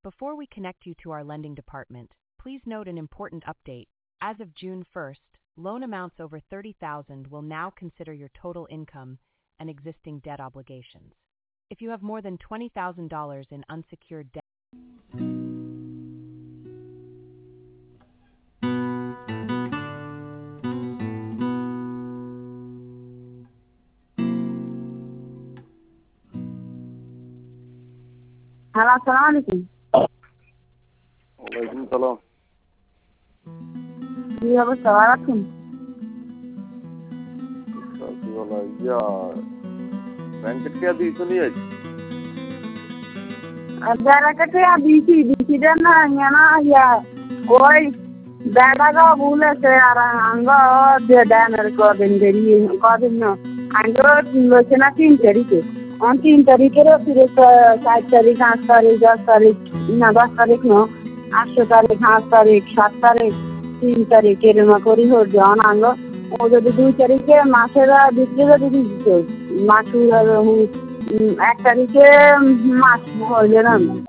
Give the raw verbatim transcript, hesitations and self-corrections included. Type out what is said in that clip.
Before we connect you to our lending department, please note an important update. As of June first, loan amounts over thirty thousand dollars will now consider your total income and existing debt obligations. If you have more than twenty thousand dollars in unsecured debt, hello, আসসালামু আলাইকুম। ওয়ালাইকুম সালাম। কি অবস্থা, ভালো আছেন? কি বলা ইয়া ব্যাংকের টিয়া দিয়ে চলে যাই। ব্যাংকের দিছি দিছি না না ইয়া ওই ব্যাটাটা ভুল আছে আর আঙ্গ দেন আর কদিন দেরি কদিন না আঙ্গ লইছে না তিন তারিখে অন তিন তারিখেরও ফিরে চার তারিখ আট তারিখ দশ তারিখ না দশ তারিখ ন আটশো তারিখ আট তারিখ সাত তারিখ তিন তারিখ এরকম করি হোক জন আঙ্গ ও যদি দুই তারিখে মাসেরা বিক্রি যদি দিচ্ছে মাসুর এক তারিখে মাস হইলে না